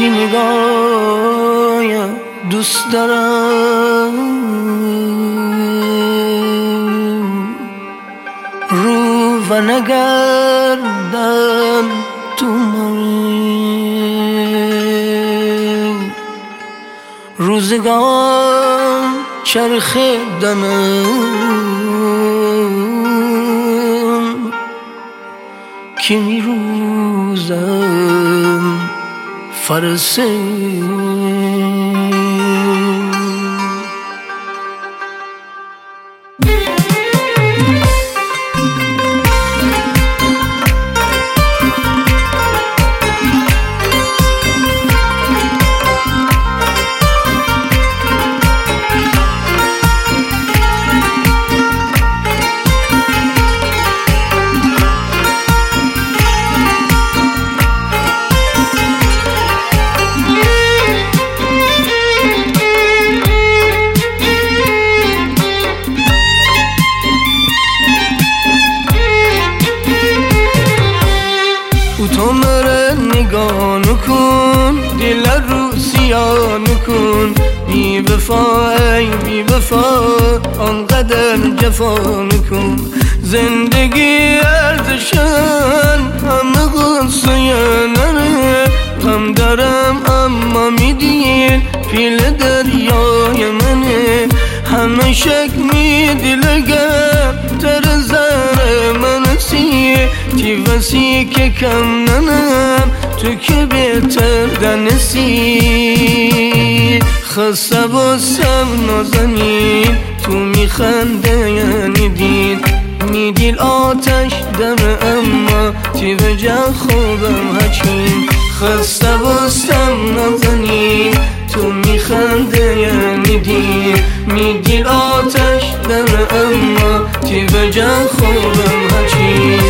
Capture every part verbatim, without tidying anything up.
یکی نگاهی دوست دارم، رو و نگردن تو من، روزگار چرخ دمم که می روزم فرسه. تو مرا نگاه نکن، دل رو سیاه نکن، بی وفا ای بی وفا آنقدر جفا نکن. زندگی ارزشن همه قصه نره، غم دارم اما میدین پیل دریای منه، همه شک میدی لگم تر زر منسی، تی وسی که کم ننم تو که بهتر دنسی. خسته باسم نازنین تو میخنده یعنی دین، میدیل آتش دم اما تی وجه خوبم هچین. خسته باسم نازنین تو میخنده یعنی دین، میدیل آتش دم اما تی وجه خوبم هچین.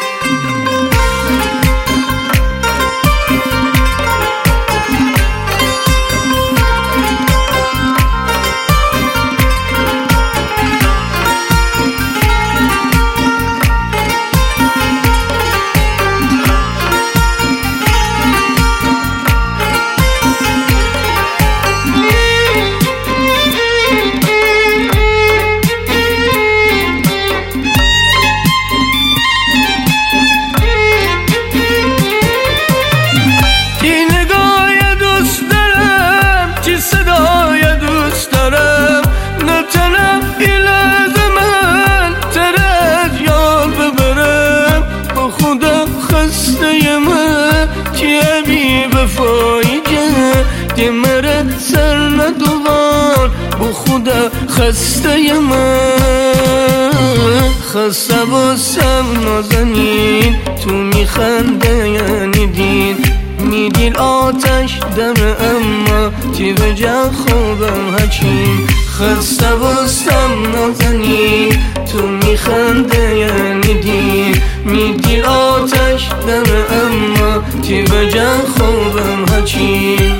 دی مره سر ندوان بو خدا خسته من. خسته باسم نازنین تو میخنده یعنی دین، میدیل آتش دم اما تی وجه خوبم هچین. خسته باسم نازنین تو میخنده یعنی دین، میدیل آتش دم اما تی وجه خوبم هچین.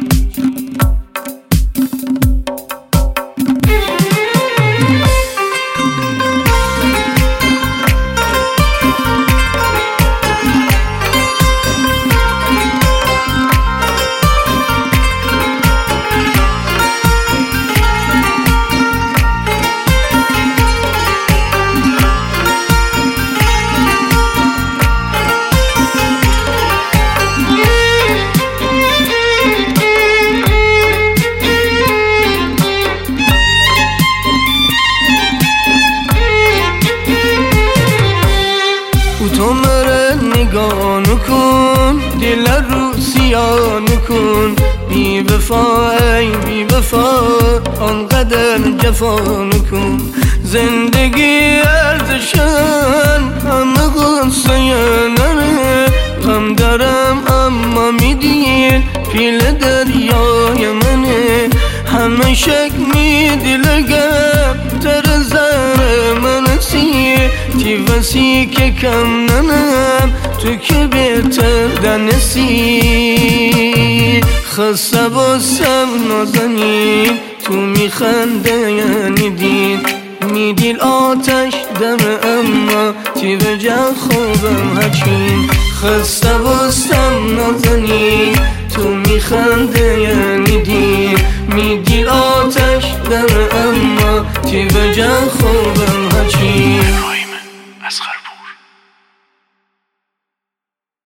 تو مرا نگاه نکن، دل رو سیاه نکن، بی وفا ای بی وفا آنقدر جفا نکن. زندگی ارزشن همه قصه نره، غم دارم اما میدین پیل دریای منه، همه شک میدی لگم تر زر منسی، تی وسی که کم ننم تو که بهتر دنسی. خسته باسم نازنین تو میخنده یعنی دین، میدیل آتش دم اما تی وجه خوبم هچین. خسته باسم نازنین تو میخنده یعنی دیر میگی آتش دم اما تی وجه خوبم هچی